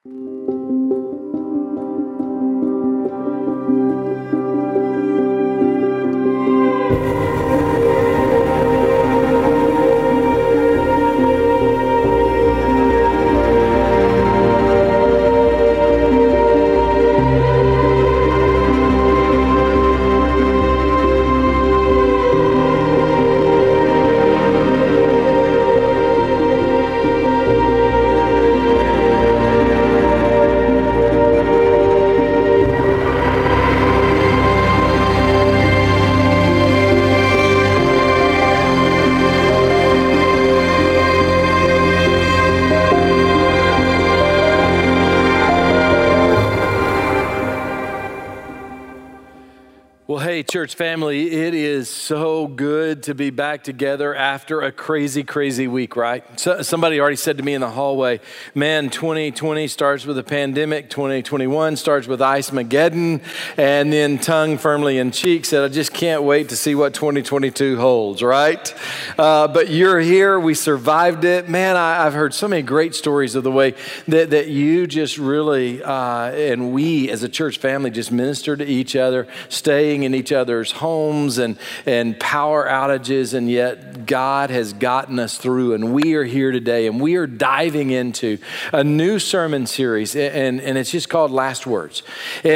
Church family, it is so good to be back together after a crazy, crazy week, right? So, somebody already said to me in the hallway, man, 2020 starts with a pandemic, 2021 starts with Ice-Mageddon, and then tongue firmly in cheek said, I just can't wait to see what 2022 holds, right? But you're here, we survived it. Man, I've heard so many great stories of the way that you just really, and we as a church family just minister to each other, staying in each other's homes and power outages, and yet God has gotten us through, and we are here today, and we are diving into a new sermon series, and it's just called Last Words.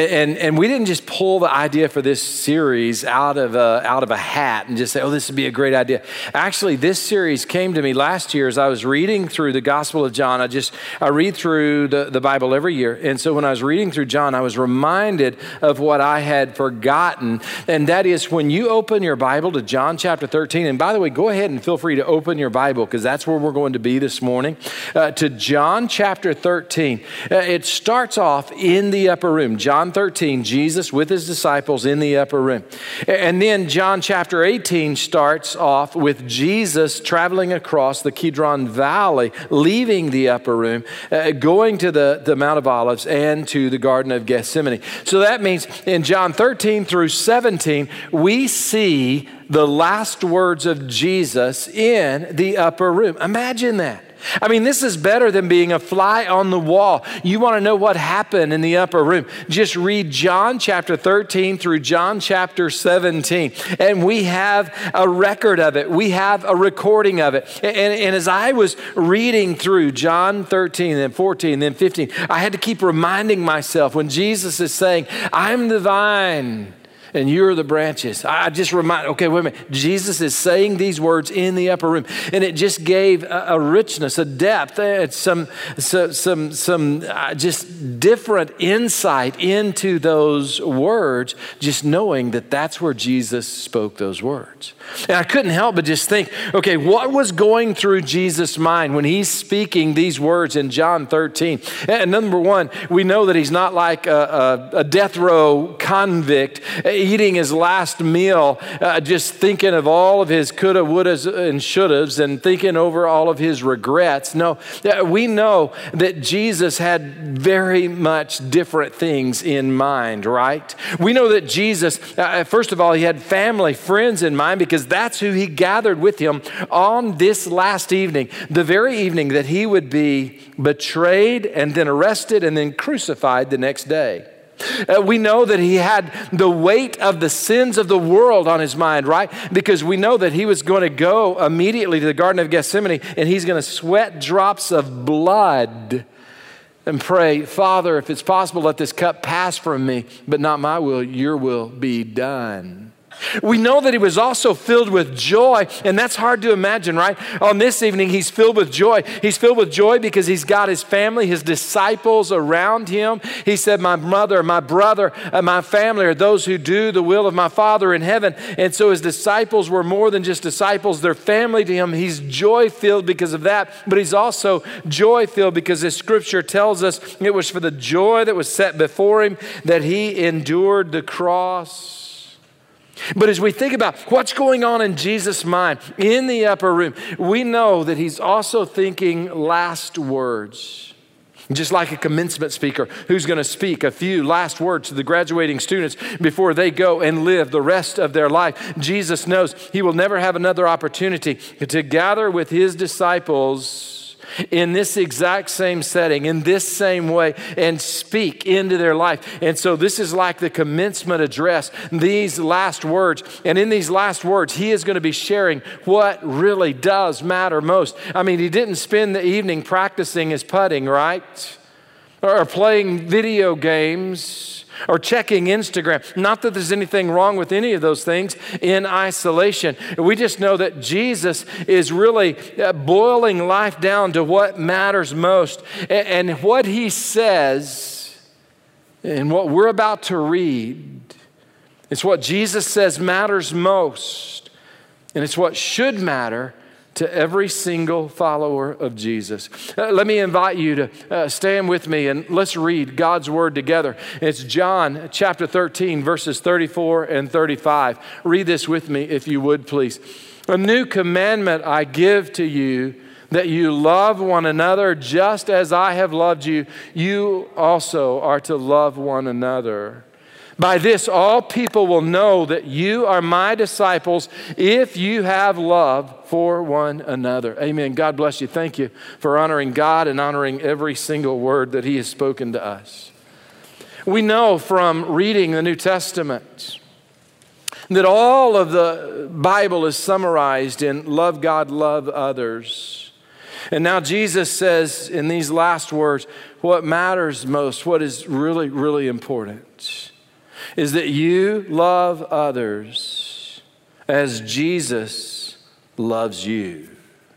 And we didn't just pull the idea for this series out of a hat and just say, oh, this would be a great idea. Actually, this series came to me last year as I was reading through the Gospel of John. I read through the Bible every year, and so when I was reading through John, I was reminded of what I had forgotten. And that is when you open your Bible to John chapter 13, and by the way, go ahead and feel free to open your Bible because that's where we're going to be this morning, to John chapter 13. It starts off in the upper room. John 13, Jesus with his disciples in the upper room. And then John chapter 18 starts off with Jesus traveling across the Kidron Valley, leaving the upper room, going to the Mount of Olives and to the Garden of Gethsemane. So that means in John 13 through 17, we see the last words of Jesus in the upper room. Imagine that. I mean, this is better than being a fly on the wall. You want to know what happened in the upper room? Just read John chapter 13 through John chapter 17, and we have a record of it. We have a recording of it. And as I was reading through John 13 and 14, then 15, I had to keep reminding myself when Jesus is saying, I'm the vine and you're the branches. I just remind, okay, wait a minute. Jesus is saying these words in the upper room, and it just gave a richness, a depth, some just different insight into those words, just knowing that that's where Jesus spoke those words. And I couldn't help but just think, okay, what was going through Jesus' mind when he's speaking these words in John 13? And number one, we know that he's not like a death row convict eating his last meal, just thinking of all of his coulda, wouldas, and shouldas, and thinking over all of his regrets. No, we know that Jesus had very much different things in mind, right? We know that Jesus, first of all, he had family, friends in mind, because that's who he gathered with him on this last evening, the very evening that he would be betrayed and then arrested and then crucified the next day. We know that he had the weight of the sins of the world on his mind, right? Because we know that he was going to go immediately to the Garden of Gethsemane and he's going to sweat drops of blood and pray, Father, if it's possible, let this cup pass from me, but not my will, your will be done. We know that he was also filled with joy, and that's hard to imagine, right? On this evening, he's filled with joy. He's filled with joy because he's got his family, his disciples around him. He said, my mother, my brother, my family are those who do the will of my Father in heaven. And so his disciples were more than just disciples. They're family to him. He's joy-filled because of that, but he's also joy-filled because the scripture tells us it was for the joy that was set before him that he endured the cross. But as we think about what's going on in Jesus' mind in the upper room, we know that he's also thinking last words. Just like a commencement speaker who's going to speak a few last words to the graduating students before they go and live the rest of their life. Jesus knows he will never have another opportunity to gather with his disciples in this exact same setting, in this same way, and speak into their life. And so this is like the commencement address, these last words. And in these last words, he is going to be sharing what really does matter most. I mean, he didn't spend the evening practicing his putting, right? Or playing video games, or checking Instagram. Not that there's anything wrong with any of those things in isolation. We just know that Jesus is really boiling life down to what matters most. And what he says, and what we're about to read, it's what Jesus says matters most. And it's what should matter to every single follower of Jesus. Let me invite you to stand with me and let's read God's word together. It's John chapter 13, verses 34 and 35. Read this with me if you would, please. A new commandment I give to you, that you love one another just as I have loved you. You also are to love one another. By this, all people will know that you are my disciples if you have love for one another. Amen. God bless you. Thank you for honoring God and honoring every single word that he has spoken to us. We know from reading the New Testament that all of the Bible is summarized in love God, love others. And now Jesus says in these last words, what matters most, what is really, really important, is that you love others as Jesus loves you.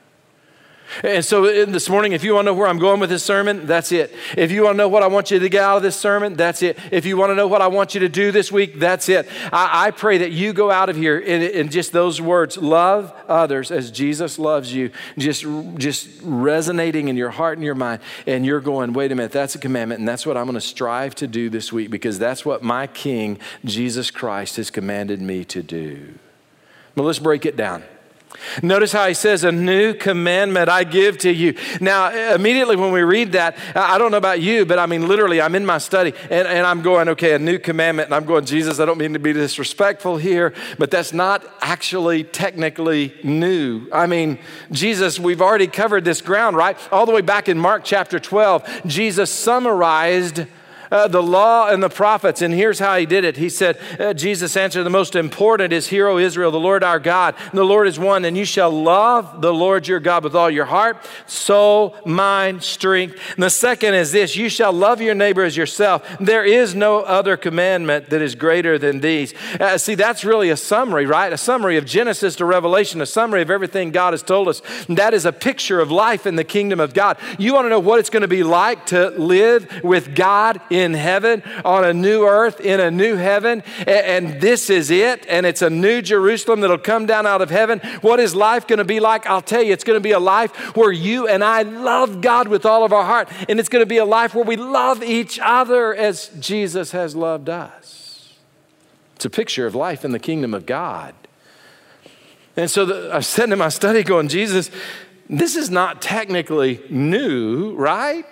And so this morning, if you want to know where I'm going with this sermon, that's it. If you want to know what I want you to get out of this sermon, that's it. If you want to know what I want you to do this week, that's it. I pray that you go out of here in just those words, love others as Jesus loves you, just resonating in your heart and your mind. And you're going, wait a minute, that's a commandment. And that's what I'm going to strive to do this week, because that's what my King, Jesus Christ, has commanded me to do. Well, let's break it down. Notice how he says, a new commandment I give to you. Now, immediately when we read that, I don't know about you, but I mean, literally, I'm in my study and I'm going, okay, a new commandment. And I'm going, Jesus, I don't mean to be disrespectful here, but that's not actually technically new. I mean, Jesus, we've already covered this ground, right? All the way back in Mark chapter 12, Jesus summarized the law and the prophets. And here's how he did it. He said, Jesus answered, the most important is, hear, O Israel, the Lord our God, and the Lord is one, and you shall love the Lord your God with all your heart, soul, mind, strength. And the second is this, you shall love your neighbor as yourself. There is no other commandment that is greater than these. See, that's really a summary, right? A summary of Genesis to Revelation, a summary of everything God has told us. And that is a picture of life in the kingdom of God. You want to know what it's going to be like to live with God in heaven, on a new earth, in a new heaven, and this is it, and it's a new Jerusalem that'll come down out of heaven. What is life going to be like? I'll tell you, it's going to be a life where you and I love God with all of our heart, and it's going to be a life where we love each other as Jesus has loved us. It's a picture of life in the kingdom of God. And so I sat in my study going, Jesus, this is not technically new, right?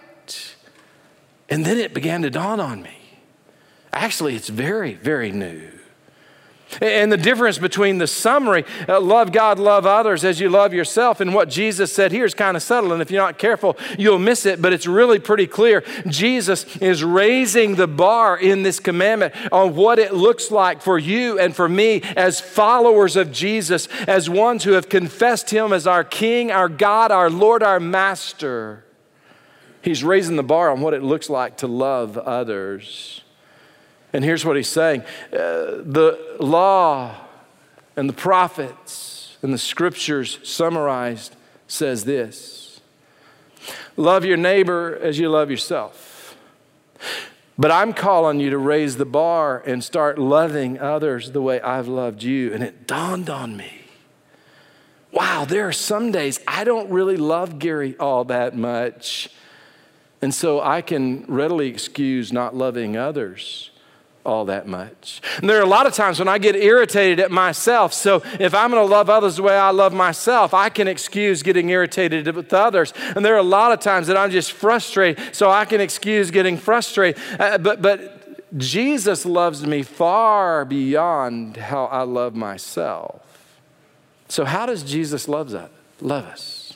And then it began to dawn on me. Actually, it's very, very new. And the difference between the summary, love God, love others as you love yourself, and what Jesus said here is kind of subtle. And if you're not careful, you'll miss it, but it's really pretty clear. Jesus is raising the bar in this commandment on what it looks like for you and for me as followers of Jesus, as ones who have confessed him as our King, our God, our Lord, our Master. He's raising the bar on what it looks like to love others. And here's what he's saying. The law and the prophets and the scriptures summarized says this. Love your neighbor as you love yourself. But I'm calling you to raise the bar and start loving others the way I've loved you. And it dawned on me. Wow, there are some days I don't really love Gary all that much. And so I can readily excuse not loving others all that much. And there are a lot of times when I get irritated at myself. So if I'm going to love others the way I love myself, I can excuse getting irritated with others. And there are a lot of times that I'm just frustrated, so I can excuse getting frustrated. But Jesus loves me far beyond how I love myself. So how does Jesus love us?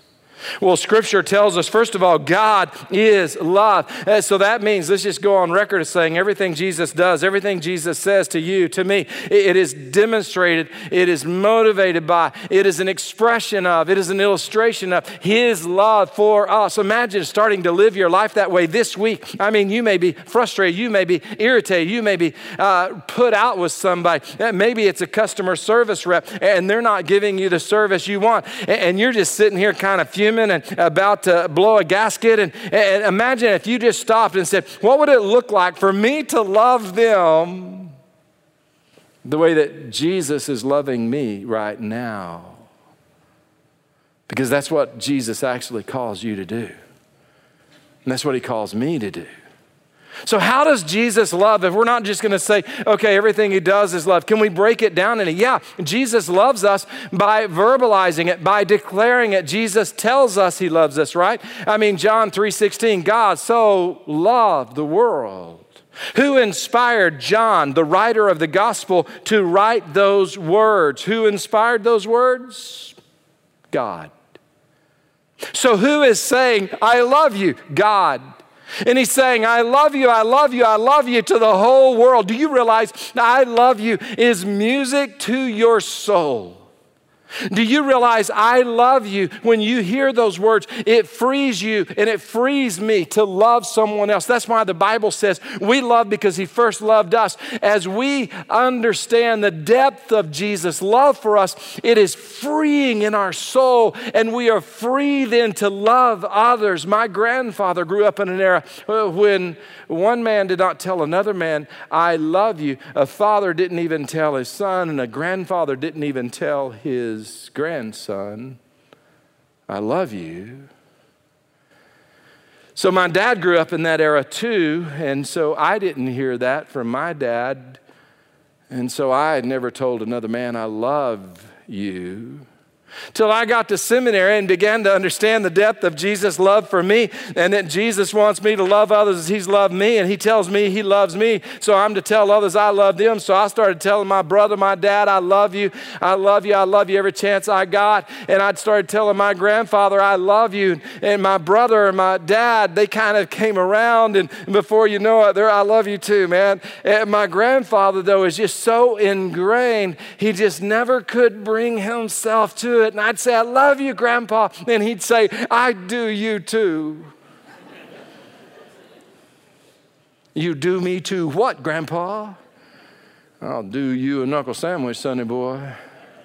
Well, Scripture tells us, first of all, God is love. So that means, let's just go on record as saying everything Jesus does, everything Jesus says to you, to me, it is demonstrated, it is motivated by, it is an expression of, it is an illustration of His love for us. Imagine starting to live your life that way this week. I mean, you may be frustrated, you may be irritated, you may be put out with somebody. Maybe it's a customer service rep and they're not giving you the service you want. And you're just sitting here kind of fuming and about to blow a gasket. And imagine if you just stopped and said, what would it look like for me to love them the way that Jesus is loving me right now? Because that's what Jesus actually calls you to do. And that's what He calls me to do. So how does Jesus love? If we're not just going to say, okay, everything He does is love, can we break it down? And yeah, Jesus loves us by verbalizing it, by declaring it. Jesus tells us He loves us, right? I mean, John 3:16, God so loved the world. Who inspired John, the writer of the gospel, to write those words? Who inspired those words? God. So who is saying, I love you? God. And He's saying, I love you, I love you, I love you to the whole world. Do you realize I love you is music to your soul? Do you realize I love you, when you hear those words, it frees you and it frees me to love someone else. That's why the Bible says we love because He first loved us. As we understand the depth of Jesus' love for us, it is freeing in our soul, and we are free then to love others. My grandfather grew up in an era when one man did not tell another man, I love you. A father didn't even tell his son, and a grandfather didn't even tell his grandson, I love you. So my dad grew up in that era too, and so I didn't hear that from my dad. And so I had never told another man, I love you. Till I got to seminary and began to understand the depth of Jesus' love for me, and that Jesus wants me to love others as He's loved me, and He tells me He loves me, so I'm to tell others I love them. So I started telling my brother, my dad, I love you, I love you, I love you every chance I got. And I'd started telling my grandfather, I love you. And my brother and my dad, they kind of came around, and before you know it, they're, I love you too, man. And my grandfather, though, is just so ingrained, he just never could bring himself to it. And I'd say, I love you, Grandpa. And he'd say, I do you too. You do me too what, Grandpa? I'll do you a knuckle sandwich, sonny boy.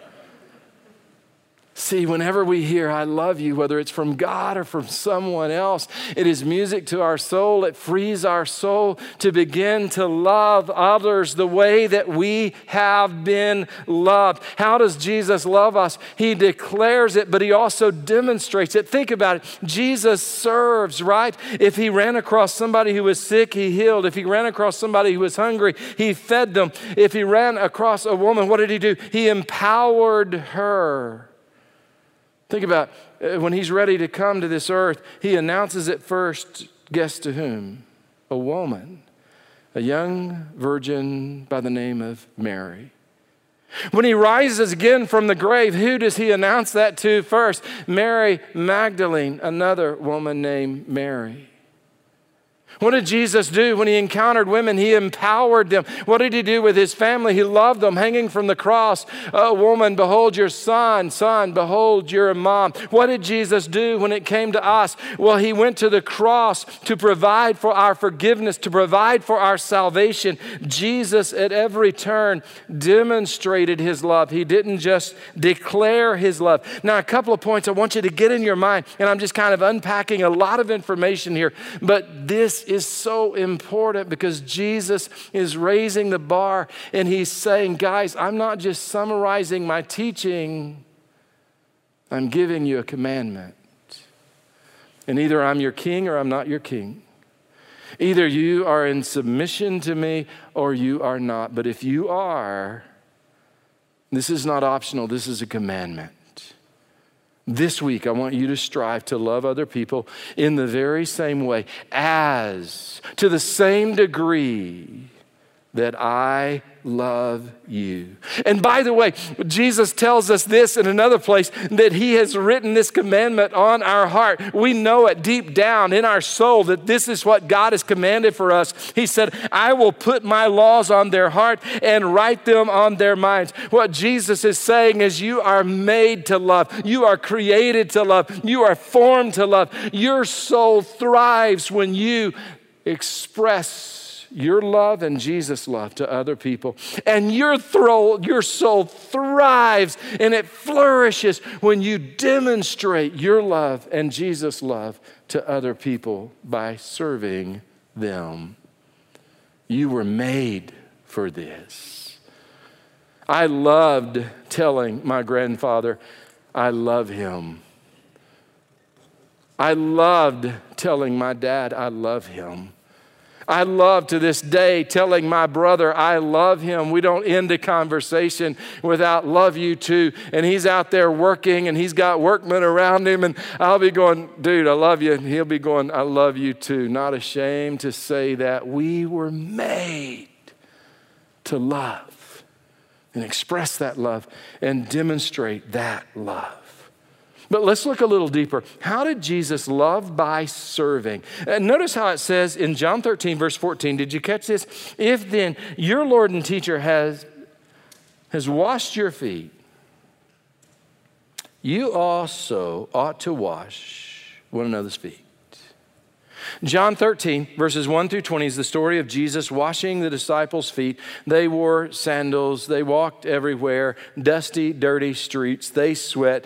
See, whenever we hear I love you, whether it's from God or from someone else, it is music to our soul. It frees our soul to begin to love others the way that we have been loved. How does Jesus love us? He declares it, but He also demonstrates it. Think about it. Jesus serves, right? If He ran across somebody who was sick, He healed. If He ran across somebody who was hungry, He fed them. If He ran across a woman, what did He do? He empowered her. Think about when He's ready to come to this earth, He announces it first. Guess to whom? A woman, a young virgin by the name of Mary. When He rises again from the grave, who does He announce that to first? Mary Magdalene, another woman named Mary. What did Jesus do when He encountered women? He empowered them. What did He do with His family? He loved them, hanging from the cross. Oh, woman, behold your son. Son, behold your mom. What did Jesus do when it came to us? Well, He went to the cross to provide for our forgiveness, to provide for our salvation. Jesus, at every turn, demonstrated His love. He didn't just declare His love. Now, a couple of points I want you to get in your mind, and I'm just kind of unpacking a lot of information here, but this is so important because Jesus is raising the bar, and He's saying, guys, I'm not just summarizing my teaching, I'm giving you a commandment. And either I'm your king or I'm not your king. Either you are in submission to me or you are not. But if you are, this is not optional, this is a commandment. This week, I want you to strive to love other people in the very same way, as to the same degree that I love you. And by the way, Jesus tells us this in another place, that he has written this commandment on our heart. We know it deep down in our soul that this is what God has commanded for us. He said, I will put my laws on their heart and write them on their minds. What Jesus is saying is you are made to love. You are created to love. You are formed to love. Your soul thrives when you express your love and Jesus' love to other people. And your soul thrives and it flourishes when you demonstrate your love and Jesus' love to other people by serving them. You were made for this. I loved telling my grandfather, I love him. I loved telling my dad, I love him. I love to this day telling my brother, I love him. We don't end a conversation without love you too. And he's out there working and he's got workmen around him and I'll be going, dude, I love you. And he'll be going, I love you too. Not ashamed to say that we were made to love and express that love and demonstrate that love. But let's look a little deeper. How did Jesus love? By serving. And notice how it says in John 13, verse 14. Did you catch this? If then your Lord and teacher has washed your feet, you also ought to wash one another's feet. John 13, verses 1 through 20 is the story of Jesus washing the disciples' feet. They wore sandals. They walked everywhere, dusty, dirty streets. They sweat.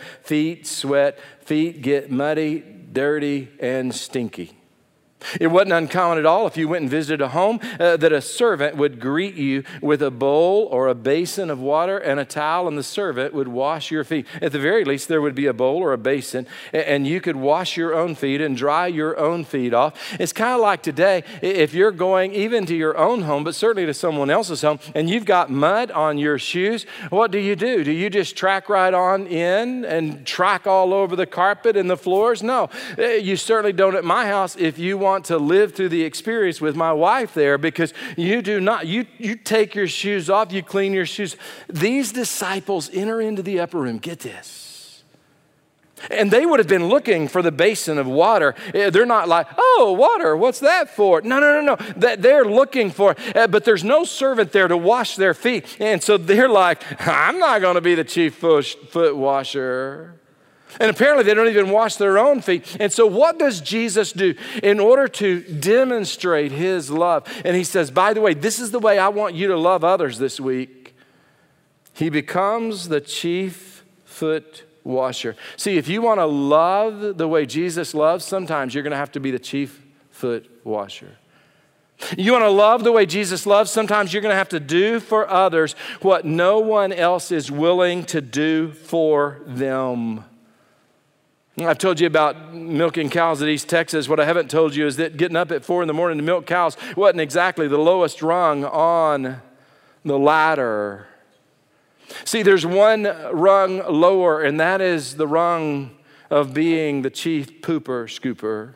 Feet get muddy, dirty, and stinky. It wasn't uncommon at all if you went and visited a home that a servant would greet you with a bowl or a basin of water and a towel, and the servant would wash your feet. At the very least, there would be a bowl or a basin, and you could wash your own feet and dry your own feet off. It's kind of like today, if you're going even to your own home, but certainly to someone else's home, and you've got mud on your shoes, what do? Do you just track right on in and track all over the carpet and the floors? No, you certainly don't at my house if you want to live through the experience with my wife there, because you do not. You take your shoes off, you clean your shoes. These disciples enter into the upper room. Get this. And they would have been looking for the basin of water. They're not like, oh, water, what's that for? No. They're looking for it, but there's no servant there to wash their feet. And so they're like, I'm not going to be the chief foot washer. And apparently they don't even wash their own feet. And so what does Jesus do in order to demonstrate his love? And he says, by the way, this is the way I want you to love others this week. He becomes the chief foot washer. See, if you want to love the way Jesus loves, sometimes you're going to have to be the chief foot washer. You want to love the way Jesus loves, sometimes you're going to have to do for others what no one else is willing to do for them. I've told you about milking cows at East Texas. What I haven't told you is that getting up at 4 a.m. to milk cows wasn't exactly the lowest rung on the ladder. See, there's one rung lower, and that is the rung of being the chief pooper scooper.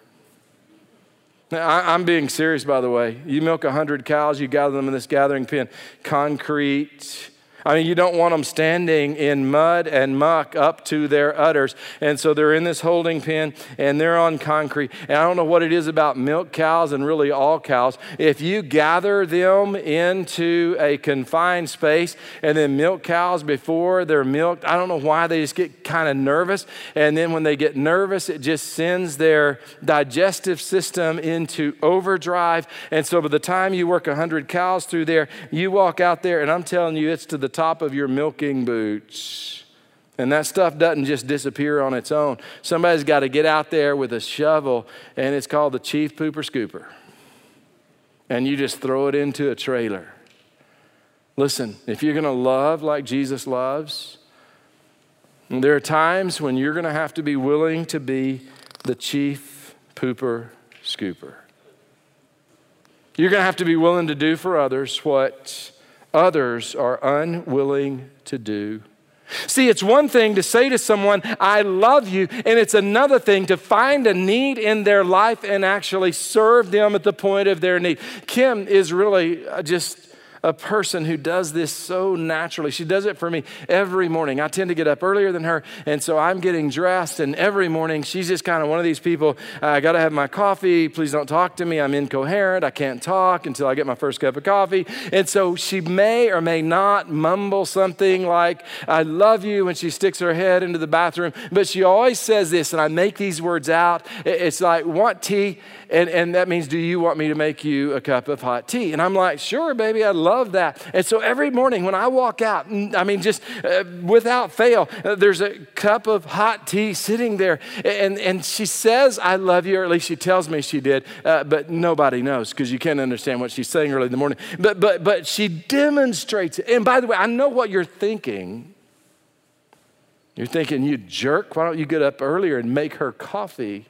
Now, I'm being serious, by the way. You milk 100 cows, you gather them in this gathering pen, concrete. I mean, you don't want them standing in mud and muck up to their udders. And so they're in this holding pen and they're on concrete. And I don't know what it is about milk cows and really all cows. If you gather them into a confined space and then milk cows before they're milked, I don't know why they just get kind of nervous. And then when they get nervous, it just sends their digestive system into overdrive. And so by the time you work 100 cows through there, you walk out there and I'm telling you, it's to the top of your milking boots. And that stuff doesn't just disappear on its own. Somebody's got to get out there with a shovel, and it's called the chief pooper scooper. And you just throw it into a trailer. Listen, if you're going to love like Jesus loves, there are times when you're going to have to be willing to be the chief pooper scooper. You're going to have to be willing to do for others what others are unwilling to do. See, it's one thing to say to someone, I love you, and it's another thing to find a need in their life and actually serve them at the point of their need. Kim is really just a person who does this so naturally. She does it for me every morning. I tend to get up earlier than her, and so I'm getting dressed, and every morning she's just kind of one of these people, I got to have my coffee. Please don't talk to me. I'm incoherent. I can't talk until I get my first cup of coffee. And so she may or may not mumble something like, I love you, when she sticks her head into the bathroom, but she always says this, and I make these words out. It's like, want tea? And that means, do you want me to make you a cup of hot tea? And I'm like, sure, baby, I love that. And so every morning when I walk out, I mean, just without fail, there's a cup of hot tea sitting there. And she says, I love you, or at least she tells me she did, but nobody knows because you can't understand what she's saying early in the morning. But she demonstrates it. And by the way, I know what you're thinking. You're thinking, you jerk, why don't you get up earlier and make her coffee?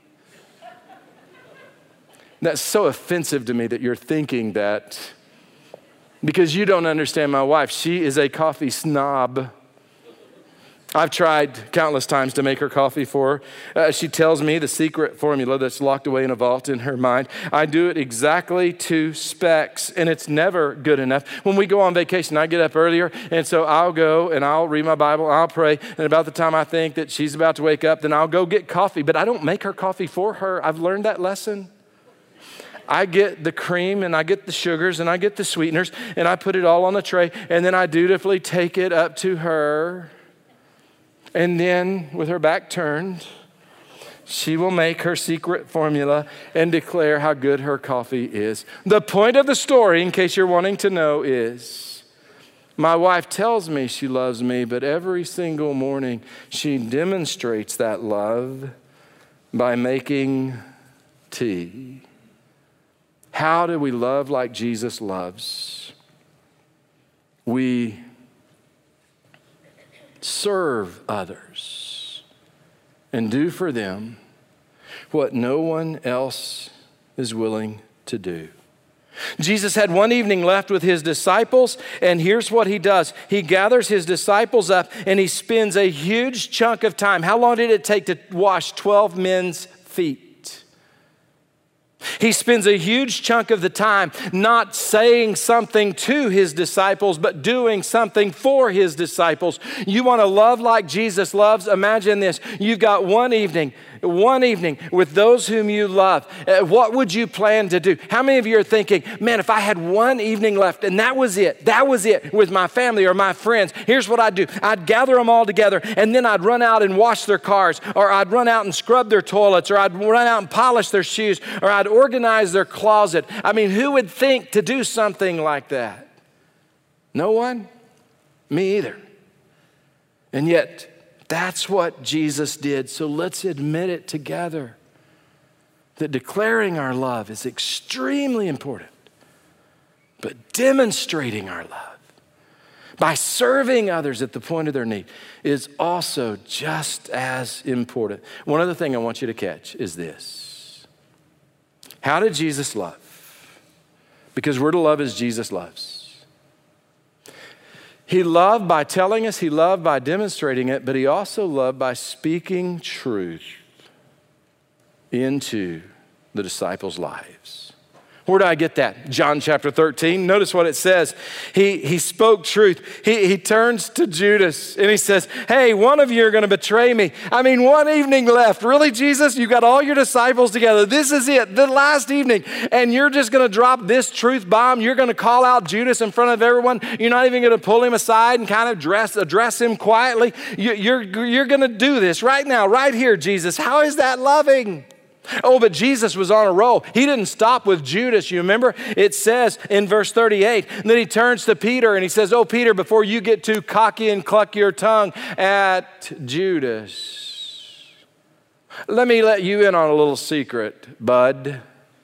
That's so offensive to me that you're thinking that, because you don't understand my wife. She is a coffee snob. I've tried countless times to make her coffee for her. She tells me the secret formula that's locked away in a vault in her mind. I do it exactly to specs, and it's never good enough. When we go on vacation, I get up earlier, and so I'll go and I'll read my Bible, I'll pray, and about the time I think that she's about to wake up, then I'll go get coffee. But I don't make her coffee for her. I've learned that lesson. I get the cream and I get the sugars and I get the sweeteners and I put it all on the tray, and then I dutifully take it up to her. And then with her back turned, she will make her secret formula and declare how good her coffee is. The point of the story, in case you're wanting to know, is my wife tells me she loves me, but every single morning she demonstrates that love by making tea. How do we love like Jesus loves? We serve others and do for them what no one else is willing to do. Jesus had one evening left with his disciples, and here's what he does. He gathers his disciples up and he spends a huge chunk of time. How long did it take to wash 12 men's feet? He spends a huge chunk of the time not saying something to his disciples, but doing something for his disciples. You want to love like Jesus loves? Imagine this. You've got one evening with those whom you love. What would you plan to do? How many of you are thinking, man, if I had one evening left and that was it with my family or my friends, here's what I'd do. I'd gather them all together, and then I'd run out and wash their cars, or I'd run out and scrub their toilets, or I'd run out and polish their shoes, or I'd organize their closet. I mean, who would think to do something like that? No one? Me either. And yet, that's what Jesus did. So let's admit it together, that declaring our love is extremely important, but demonstrating our love by serving others at the point of their need is also just as important. One other thing I want you to catch is this. How did Jesus love? Because we're to love as Jesus loves. He loved by telling us, he loved by demonstrating it, but he also loved by speaking truth into the disciples' lives. Where do I get that? John chapter 13. Notice what it says. He spoke truth. He turns to Judas and he says, hey, one of you are going to betray me. I mean, one evening left. Really, Jesus? You got all your disciples together. This is it, the last evening. And you're just going to drop this truth bomb. You're going to call out Judas in front of everyone. You're not even going to pull him aside and kind of address him quietly. You're going to do this right now, right here, Jesus. How is that loving? Oh, but Jesus was on a roll. He didn't stop with Judas. You remember? It says in verse 38, and then he turns to Peter and he says, oh, Peter, before you get too cocky and cluck your tongue at Judas, let me let you in on a little secret, bud.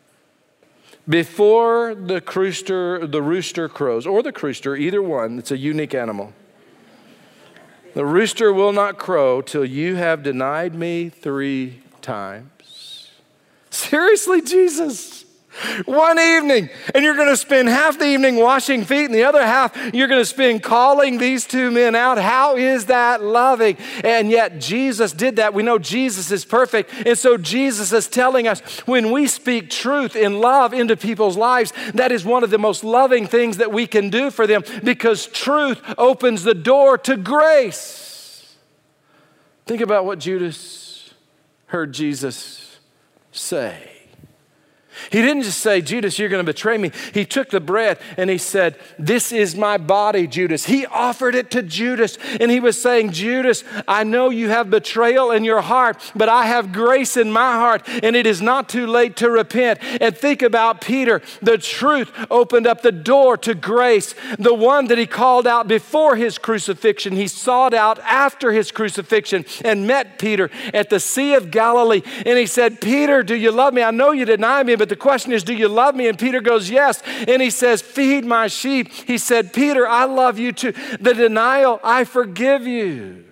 Before the rooster crows, or the crooster, either one, it's a unique animal. The rooster will not crow till you have denied me 3 times. Seriously, Jesus? One evening, and you're going to spend half the evening washing feet, and the other half you're going to spend calling these two men out. How is that loving? And yet Jesus did that. We know Jesus is perfect, and so Jesus is telling us when we speak truth in love into people's lives, that is one of the most loving things that we can do for them, because truth opens the door to grace. Think about what Judas heard Jesus say. He didn't just say, Judas, you're going to betray me. He took the bread and he said, this is my body, Judas. He offered it to Judas, and he was saying, Judas, I know you have betrayal in your heart, but I have grace in my heart, and it is not too late to repent. And think about Peter. The truth opened up the door to grace. The one that he called out before his crucifixion, he sought out after his crucifixion and met Peter at the Sea of Galilee. And he said, Peter, do you love me? I know you deny me, but the question is, do you love me? And Peter goes, yes. And he says, feed my sheep. He said, Peter, I love you too. The denial, I forgive you.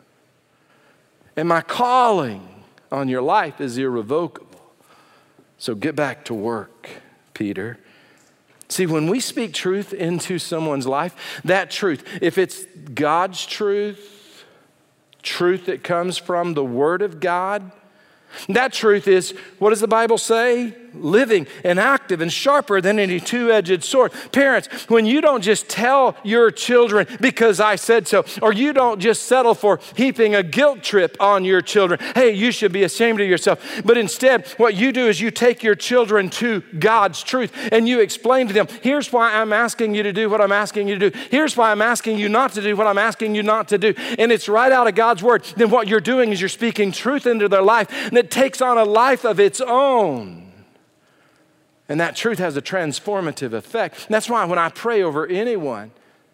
And my calling on your life is irrevocable. So get back to work, Peter. See, when we speak truth into someone's life, that truth, if it's God's truth, truth that comes from the Word of God, that truth is, what does the Bible say? Living and active and sharper than any two-edged sword. Parents, when you don't just tell your children because I said so, or you don't just settle for heaping a guilt trip on your children, hey, you should be ashamed of yourself. But instead, what you do is you take your children to God's truth and you explain to them, here's why I'm asking you to do what I'm asking you to do. Here's why I'm asking you not to do what I'm asking you not to do. And it's right out of God's word. Then what you're doing is you're speaking truth into their life, and it takes on a life of its own. And that truth has a transformative effect. And that's why when I pray over anyone,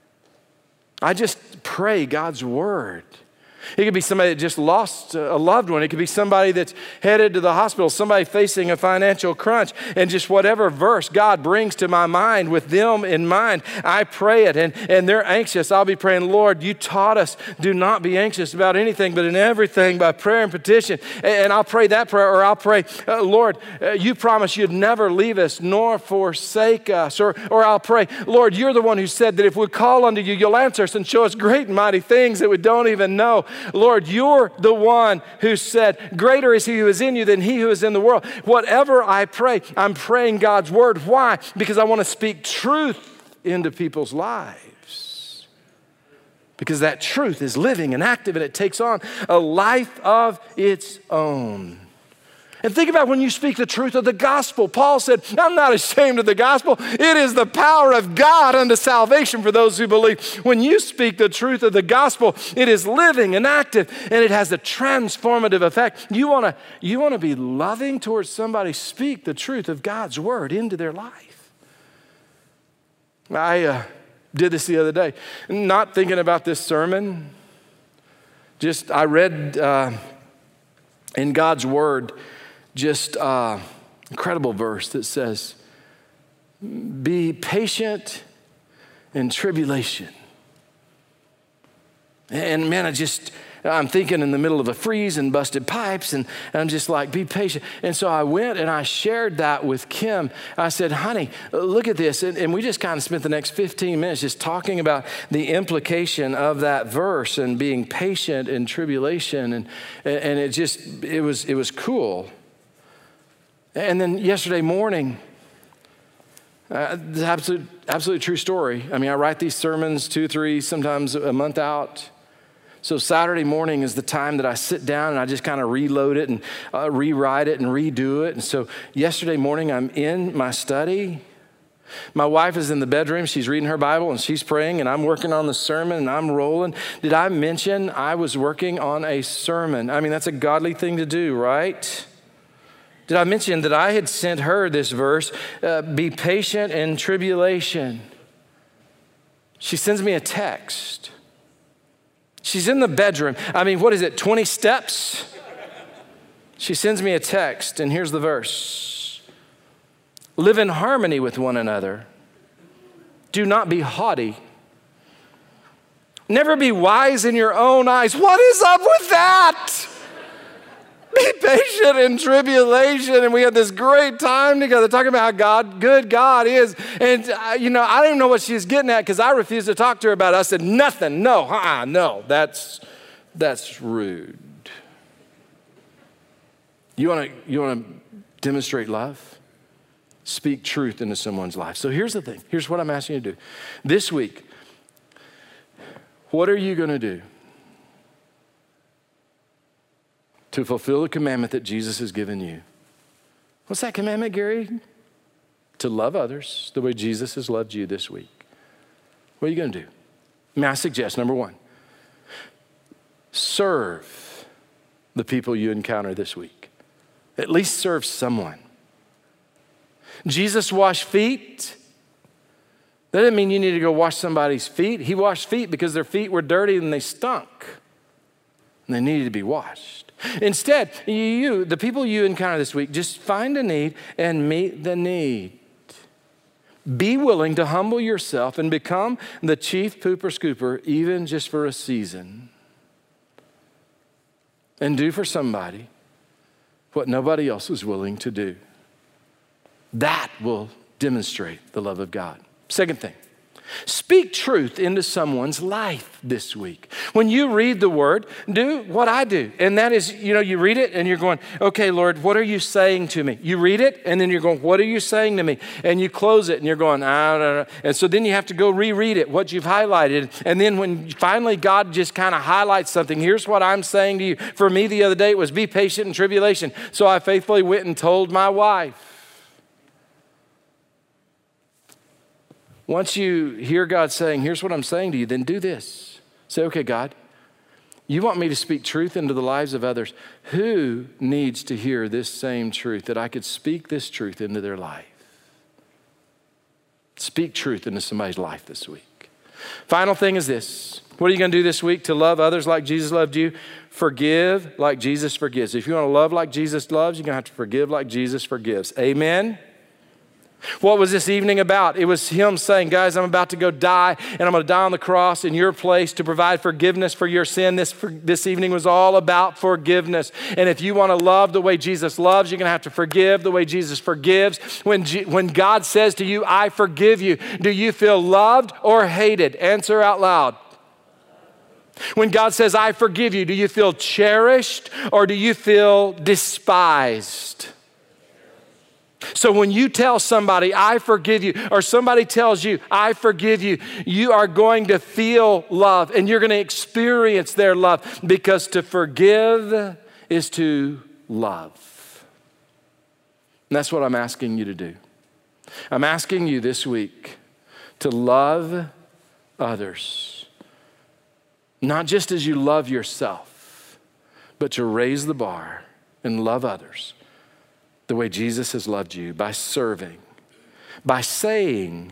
I just pray God's word. It could be somebody that just lost a loved one. It could be somebody that's headed to the hospital, somebody facing a financial crunch, and just whatever verse God brings to my mind with them in mind, I pray it. And they're anxious. I'll be praying, Lord, you taught us, do not be anxious about anything, but in everything by prayer and petition. And I'll pray that prayer, or I'll pray, Lord, you promised you'd never leave us nor forsake us. Or I'll pray, Lord, you're the one who said that if we call unto you, you'll answer us and show us great and mighty things that we don't even know. Lord, you're the one who said, greater is he who is in you than he who is in the world. Whatever I pray, I'm praying God's word. Why? Because I want to speak truth into people's lives. Because that truth is living and active, and it takes on a life of its own. And think about when you speak the truth of the gospel. Paul said, I'm not ashamed of the gospel. It is the power of God unto salvation for those who believe. When you speak the truth of the gospel, it is living and active, and it has a transformative effect. You want to be loving towards somebody, speak the truth of God's word into their life. I did this the other day, not thinking about this sermon. I read in God's word, just incredible verse that says, be patient in tribulation. And man, I'm thinking in the middle of a freeze and busted pipes, and I'm just like, be patient. And so I went and I shared that with Kim. I said, honey, look at this. And we just kind of spent the next 15 minutes just talking about the implication of that verse and being patient in tribulation. And it was cool. And then yesterday morning, absolute true story. I mean, I write these sermons 2, 3, sometimes a month out. So Saturday morning is the time that I sit down and I just kind of reload it and rewrite it and redo it. And so yesterday morning, I'm in my study. My wife is in the bedroom. She's reading her Bible and she's praying, and I'm working on the sermon and I'm rolling. Did I mention I was working on a sermon? I mean, that's a godly thing to do, right? Did I mention that I had sent her this verse, be patient in tribulation? She sends me a text. She's in the bedroom. I mean, what is it, 20 steps? She sends me a text, and here's the verse. Live in harmony with one another. Do not be haughty. Never be wise in your own eyes. What is up with that? Be patient in tribulation. And we had this great time together talking about how good God is. And, I don't even know what she was getting at because I refused to talk to her about it. I said, nothing, no, no, that's rude. You want to demonstrate love? Speak truth into someone's life. So here's the thing. Here's what I'm asking you to do. This week, what are you going to do to fulfill the commandment that Jesus has given you? What's that commandment, Gary? To love others the way Jesus has loved you this week. What are you going to do? May I suggest, number one, serve the people you encounter this week. At least serve someone. Jesus washed feet. That didn't mean you need to go wash somebody's feet. He washed feet because their feet were dirty and they stunk. And they needed to be washed. Instead, the people you encounter this week, just find a need and meet the need. Be willing to humble yourself and become the chief pooper scooper, even just for a season. And do for somebody what nobody else is willing to do. That will demonstrate the love of God. Second thing, speak truth into someone's life this week. When you read the word, do what I do. And that is, you read it and you're going, okay, Lord, what are you saying to me? You read it and then you're going, what are you saying to me? And you close it and you're going, And so then you have to go reread it, what you've highlighted. And then when finally God just kind of highlights something, here's what I'm saying to you. For me the other day, it was be patient in tribulation. So I faithfully went and told my wife. Once you hear God saying, here's what I'm saying to you, then do this. Say, okay, God, you want me to speak truth into the lives of others. Who needs to hear this same truth, that I could speak this truth into their life? Speak truth into somebody's life this week. Final thing is this. What are you going to do this week to love others like Jesus loved you? Forgive like Jesus forgives. If you want to love like Jesus loves, you're going to have to forgive like Jesus forgives. Amen? What was this evening about? It was him saying, guys, I'm about to go die, and I'm going to die on the cross in your place to provide forgiveness for your sin. This evening was all about forgiveness. And if you want to love the way Jesus loves, you're going to have to forgive the way Jesus forgives. When God says to you, I forgive you, do you feel loved or hated? Answer out loud. When God says, I forgive you, do you feel cherished or do you feel despised? So when you tell somebody, I forgive you, or somebody tells you, I forgive you, you are going to feel love and you're going to experience their love, because to forgive is to love. And that's what I'm asking you to do. I'm asking you this week to love others, not just as you love yourself, but to raise the bar and love others the way Jesus has loved you, by serving, by saying,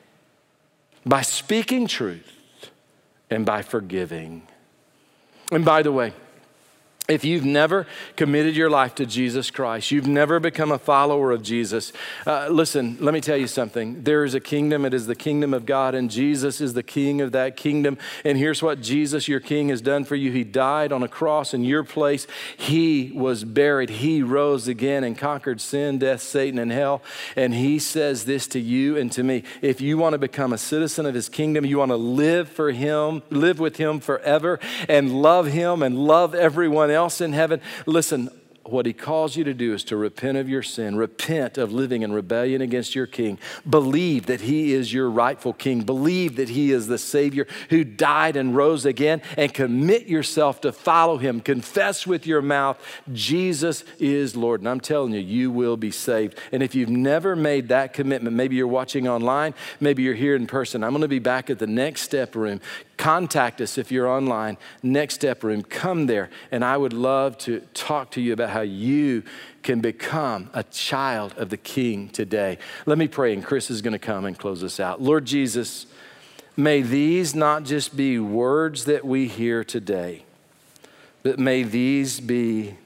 by speaking truth, and by forgiving. And by the way, if you've never committed your life to Jesus Christ, you've never become a follower of Jesus, listen, let me tell you something. There is a kingdom. It is the kingdom of God, and Jesus is the king of that kingdom. And here's what Jesus, your king, has done for you. He died on a cross in your place. He was buried. He rose again and conquered sin, death, Satan, and hell. And he says this to you and to me. If you want to become a citizen of his kingdom, you want to live for him, live with him forever, and love him and love everyone else in heaven, listen, what he calls you to do is to repent of your sin, repent of living in rebellion against your king, believe that he is your rightful king, believe that he is the Savior who died and rose again, and commit yourself to follow him. Confess with your mouth, Jesus is Lord. And I'm telling you, you will be saved. And if you've never made that commitment, maybe you're watching online, maybe you're here in person, I'm going to be back at the Next Step room. Contact us if you're online, Next Step room. Come there, and I would love to talk to you about how you can become a child of the King today. Let me pray, and Chris is going to come and close us out. Lord Jesus, may these not just be words that we hear today, but may this be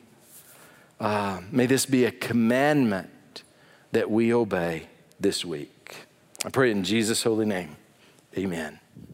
a commandment that we obey this week. I pray in Jesus' holy name. Amen.